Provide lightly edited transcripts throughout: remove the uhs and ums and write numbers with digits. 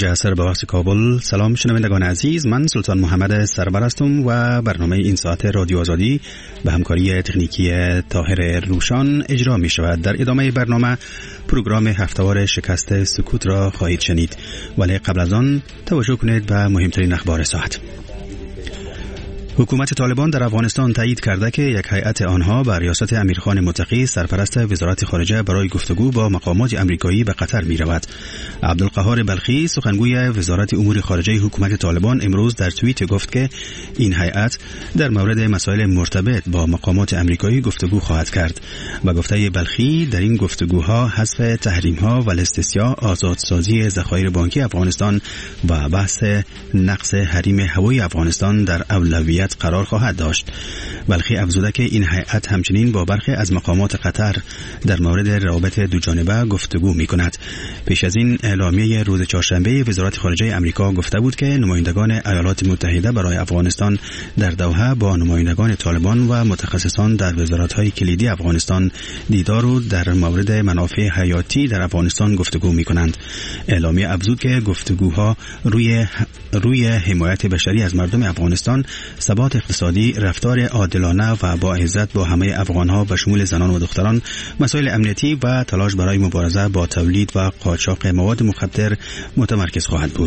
5 عصر به وقت کابل. سلام شنوندگان عزیز، من سلطان محمد سرور هستم و برنامه این ساعت رادیو آزادی به همکاری تکنیکی طاهر روشان اجرا می شود. در ادامه برنامه پروگرام هفته‌وار شکست سکوت را خواهید شنید، ولی قبل از آن توجه کنید به مهمترین اخبار ساعت. حکومت طالبان در افغانستان تایید کرده که یک هیئت آنها به ریاست امیرخان متقی سرپرست وزارت خارجه برای گفتگو با مقامات آمریکایی به قطر می رود. عبدالقهار بلخی سخنگوی وزارت امور خارجه حکومت طالبان امروز در توییت گفت که این هیئت در مورد مسائل مرتبط با مقامات آمریکایی گفتگو خواهد کرد. با گفته بلخی در این گفتگوها حذف تحریم‌ها و الاستثناء، آزادسازی ذخایر بانکی افغانستان و بحث نقض حریم هوایی افغانستان در اولویت قرار خواهد داشت. بلخی افزوده که این هیئت همچنین با برخی از مقامات قطر در مورد روابط دوجانبه گفتگو می‌کند. پیش از این اعلامیه روز چهارشنبه وزارت خارجه آمریکا گفته بود که نمایندگان ایالات متحده برای افغانستان در دوحه با نمایندگان طالبان و متخصصان در وزارت‌های کلیدی افغانستان دیدار و در مورد منافع حیاتی در افغانستان گفتگو می‌کنند. اعلامیه افزود که گفتگوها روی حمایت بشری از مردم افغانستان، ثبات اقتصادی، رفتار عادلانه و با عزت با همه افغانها به شمول زنان و دختران، مسائل امنیتی و تلاش برای مبارزه با تولید و قاچاق مواد مخدر متمرکز خواهد بود.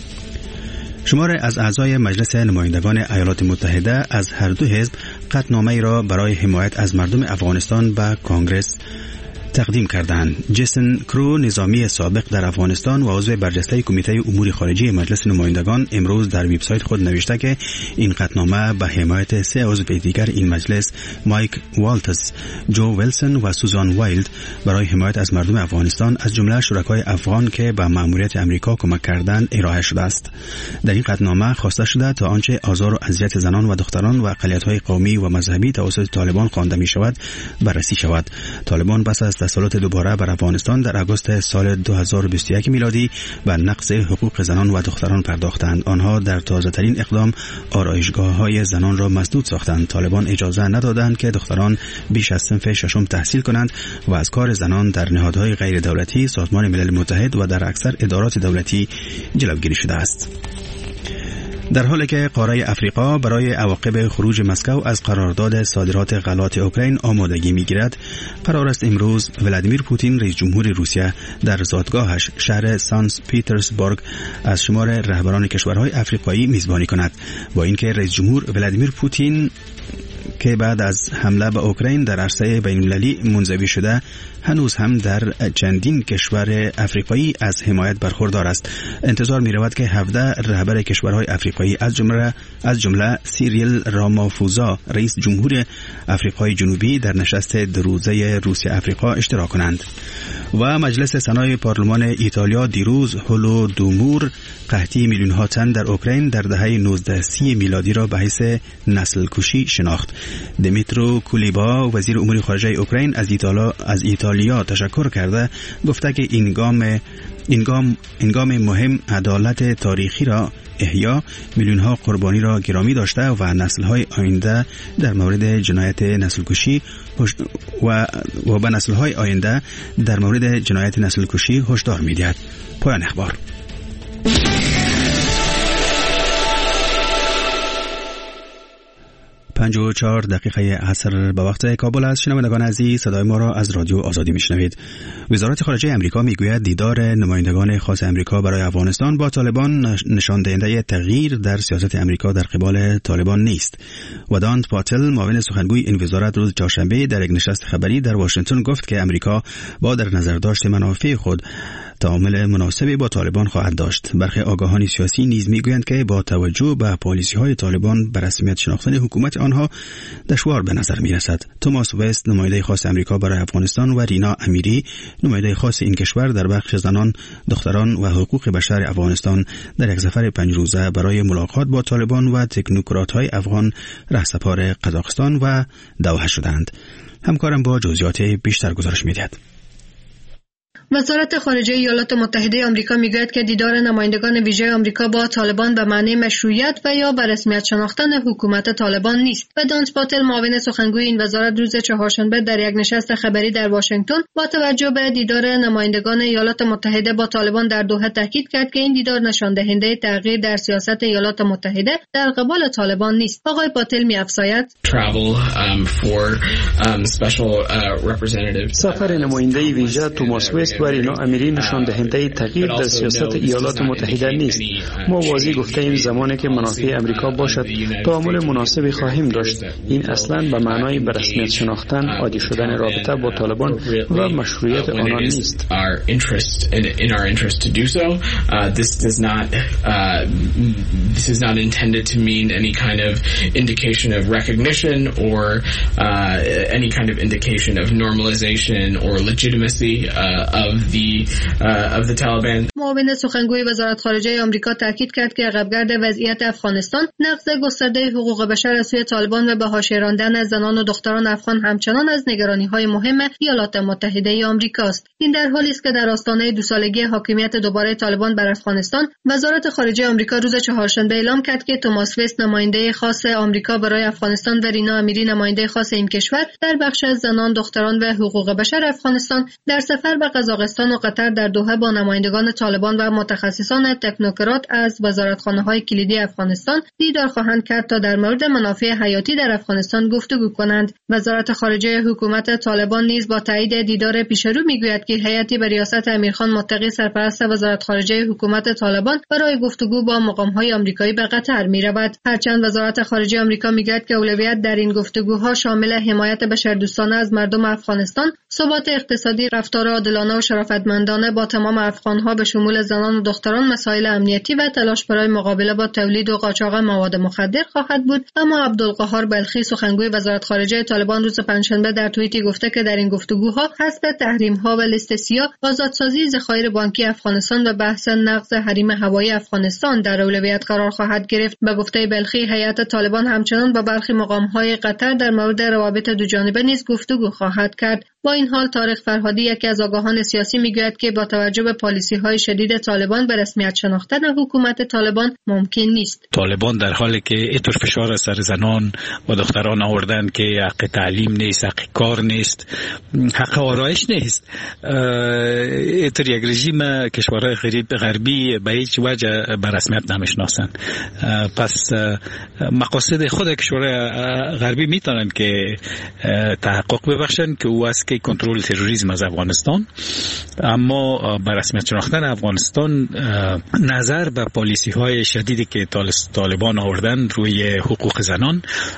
شمار از اعضای مجلس نمایندگان ایالات متحده از هر دو حزب قطعنامه‌ای را برای حمایت از مردم افغانستان به کانگرس تقدیم کردند. جیسن کرو، نظامی سابق در افغانستان و عضو برجسته کمیته امور خارجه مجلس نمایندگان، امروز در وبسایت خود نوشته که این قطعنامه به حمایت 3 عضو دیگر این مجلس، مایک والتز، جو ویلسون و سوزان وایلد، برای حمایت از مردم افغانستان از جمله شرکای افغان که به مأموریت امریکا کمک کردند ارائه شده است. در این قطعنامه خواسته شده تا آنچه آزار و اذیت زنان و دختران و اقلیت‌های قومی و مذهبی توسط طالبان خوانده می‌شود بررسی شود. طالبان پس از تسلط دوباره بر افغانستان در آگوست سال 2021 میلادی و نقض حقوق زنان و دختران پرداختند. آنها در تازه‌ترین اقدام آرایشگاه‌های زنان را مسدود ساختند. طالبان اجازه ندادند که دختران بیش از صنف ششم تحصیل کنند و از کار زنان در نهادهای غیر دولتی، سازمان ملل متحد و در اکثر ادارات دولتی جلوگیری شده است. در حالی که قاره افریقا برای عواقب خروج مسکو از قرارداد صادرات غلات اوکراین آمادگی می‌گیرد، قرار است امروز ولادیمیر پوتین رئیس جمهور روسیه در زادگاهش شهر سانت پیترزبورگ از شمار رهبران کشورهای افریقایی میزبانی کند. با اینکه رئیس جمهور ولادیمیر پوتین که بعد از حمله به اوکراین در عرصه بین‌المللی منزوی شده، هنوز هم در چندین کشور افریقایی از حمایت برخوردار است. انتظار می رود که 17 رهبر کشورهای افریقایی از جمله سیریل رامافوزا، رئیس جمهور افریقای جنوبی، در نشست 2 روزه روسیه افریقا اشتراک کنند. و مجلس سنای پارلمان ایتالیا دیروز هولودومور، قحطی میلیون‌ها تن در اوکراین در دهه 1930 میلادی را به حیث نسل کشی شناخت. دمیترو کولیبا، وزیر امور خارجه اوکراین، از ایتالیا تشکر کرده گفته که این گام مهم عدالت تاریخی را احیا، میلیون‌ها قربانی را گرامی داشته و نسل‌های آینده در مورد جنایت نسل‌کشی و به نسل‌های آینده در مورد جنایت نسل‌کشی هشدار می‌دهد. پایان اخبار. 54 دقیقه عصر به وقت کابل است. شنوندگان عزیز، صدای ما را از رادیو آزادی میشنوید. وزارت خارجه آمریکا میگوید دیدار نمایندگان خاص آمریکا برای افغانستان با طالبان نشان دهنده تغییر در سیاست آمریکا در قبال طالبان نیست. ودانت پاتل، معاون سخنگوی این وزارت، روز چهارشنبه در یک نشست خبری در واشنگتن گفت که آمریکا با در نظر داشت منافع خود تعامل مناسبی با طالبان خواهد داشت. برخی آگاهان سیاسی نیز میگویند که با توجه به پالیسی‌های طالبان به رسمیت شناختن حکومت آنها دشوار به نظر می‌رسد. توماس وست، نماینده خاص آمریکا برای افغانستان، و رینا امیری، نماینده خاص این کشور در بخش زنان، دختران و حقوق بشر افغانستان، در یک سفر 5 روزه برای ملاقات با طالبان و تکنوکرات‌های افغان رهسپار قزاقستان و دوحه شدند. همکارم با جزئیات بیشتر گزارش می‌دهد. وزارت خارجه ایالات متحده آمریکا میگوید که دیدار نمایندگان ویژه آمریکا با طالبان به معنی مشروعیت و یا به رسمیت شناختن حکومت طالبان نیست. و دانس پاتل معاون سخنگوی این وزارت روز چهارشنبه در یک نشست خبری در واشنگتن با توجه به دیدار نمایندگان ایالات متحده با طالبان در دوحه تاکید کرد که این دیدار نشان دهنده تغییر در سیاست ایالات متحده در قبال طالبان نیست. آقای پاتل می‌افزاید سفر نماینده ویژه توماس وست و رینا امیری نشان دهنده تغییر در سیاست ایالات متحده نیست. ما واضح گفتیم زمانی که منافع امریکا باشد تعامل مناسبی خواهیم داشت. این اصلاً به معنای به رسمیت شناختن، عادی شدن رابطه با طالبان و مشروعیت آنها نیست. This is not intended to mean any kind of indication of recognition or any kind of indication of normalization or legitimacy of the Taliban. معاون سخنگوی وزارت خارجه آمریکا تاکید کرد که عقبگرد وضعیت افغانستان، نقض گسترده حقوق بشر از سوی طالبان و به حاشیه راندن زنان و دختران افغان همچنان از نگرانی‌های مهم ایالات متحده آمریکا است. این در حالی است که در آستانه 2 سالگی حاکمیت دوباره طالبان بر افغانستان، وزارت خارجه آمریکا روز چهارشنبه اعلام کرد که توماس وست نماینده خاص آمریکا برای افغانستان و رینا امیری نماینده خاص این کشور در بخش از زنان، دختران و حقوق بشر افغانستان در سفر به قزاقستان و قطر در دوحه با نمایندگان طالبان و متخصصان تکنوکرات از وزارتخانه‌های کلیدی افغانستان دیدار خواهند کرد تا در مورد منافع حیاتی در افغانستان گفتگو کنند. وزارت خارجه حکومت طالبان نیز با تایید دیدار پیشرو میگوید که هیئتی به ریاست امیرخان متقی سرپرست وزارت خارجه حکومت طالبان برای گفتگو با مقام‌های آمریکایی به قطر می‌رود. هرچند وزارت خارجه آمریکا میگوید که اولویت در این گفتگوها شامل حمایت بشردوستانه از مردم افغانستان، ثبات اقتصادی، رفتار عادلانه و شرافتمندانه با تمام افغان‌ها به شمول زنان و دختران، مسائل امنیتی و تلاش برای مقابله با تولید و قاچاق مواد مخدر خواهد بود. اما عبدالقهار بلخی سخنگوی وزارت خارجه طالبان روز پنجشنبه در توییتی گفته که در این گفتگوها حذف تحریم‌ها و لیست سیاه، آزادسازی ذخایر بانکی افغانستان و بحث نقض حریم هوایی افغانستان در اولویت قرار خواهد گرفت. به گفته بلخی، هیئت طالبان همچنان با برخی مقام‌های قطر در مورد روابط دوجانبه نیز گفتگو خواهد کرد. با این حال طارق فرهادی، یکی از آگاهان سیاسی، میگوید که با توجه به پالیسی‌های شدید طالبان به رسمیت شناختن حکومت طالبان ممکن نیست. طالبان در حالی که اینطور فشار سر زنان و دختران آوردن که حق تعلیم نیست، حق کار نیست، حق آرایش نیست، اینطور یک رژیم کشورهای غربی به هیچ وجه به رسمیت نمیشناسن. پس مقاصد خود کشورهای غربی میتونن که تحقق ببخشن که او است که کنترل تروریسم از افغانستان، اما به رسمیت شناختن افغانستان نظر به پالیسی های شدیدی که طالبان آوردن روی حقوق زنان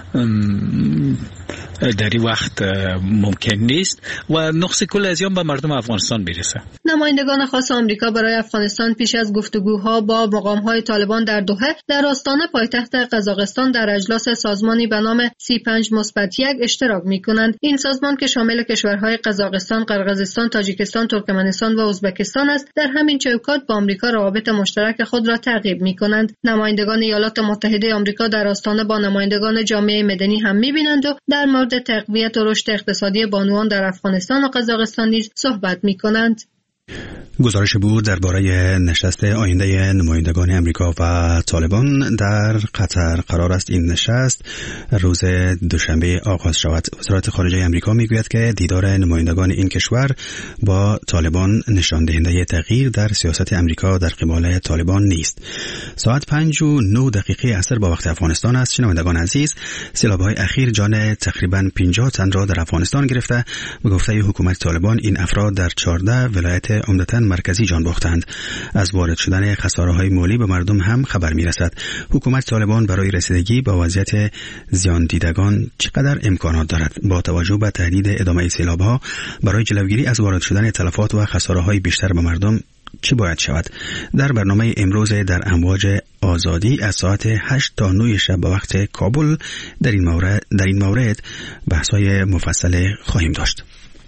در این وقت ممکن نیست و نقص کل از به مردم افغانستان برسه. نمایندگان خاص آمریکا برای افغانستان پیش از گفتگوها با مقام‌های طالبان در دوحه در آستانه پایتخت قزاقستان در اجلاس سازمانی به نام C5-1 اشتراک می‌کنند. این سازمان که شامل کشورهای قزاقستان، قرقیزستان، تاجیکستان، ترکمنستان و ازبکستان است، در همین چوکات با آمریکا روابط مشترک خود را ترغیب می‌کنند. نمایندگان ایالات متحده آمریکا در آستانه با نمایندگان جامعه مدنی هم می‌بینند و در مورد تقویت و رشد اقتصادی بانوان در افغانستان و قزاقستان نیز صحبت می‌کنند. گزارش بود درباره نشست آینده نمایندگان امریکا و طالبان در قطر. قرار است این نشست روز دوشنبه آغاز شود. وزارت خارجه امریکا میگوید که دیدار نمایندگان این کشور با طالبان نشان دهنده تغییر در سیاست امریکا در قبال طالبان نیست. ساعت 5:09 عصر با وقت افغانستان است. شنوندگان عزیز، سیلاب‌های اخیر جان تقریباً 50 تن را در افغانستان گرفته. به گفته حکومت طالبان این افراد در 14 ولایت عمدتاً مرکزی جان باختند. از وارد شدن خساره‌های مالی به مردم هم خبر می‌رسد. حکومت طالبان برای رسیدگی به وضعیت زیان دیدگان چقدر امکانات دارد؟ با توجه به تهدید ادامه سیلاب‌ها، برای جلوگیری از وارد شدن تلفات و خساره‌های بیشتر به مردم چه باید شود؟ در برنامه امروز در امواج آزادی از ساعت 8 تا 9 شب به وقت کابل در این مورد بحث‌های مفصل خواهیم داشت.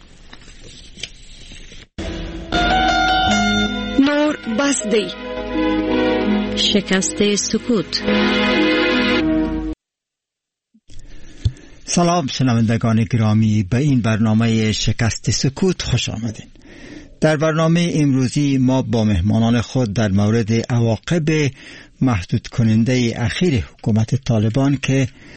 نور بسدی، شکست سکوت. سلام شنوندگان گرامی، به این برنامه شکست سکوت خوش آمدین. در برنامه امروزی ما با مهمانان خود در مورد عواقب محدود کننده اخیر حکومت طالبان که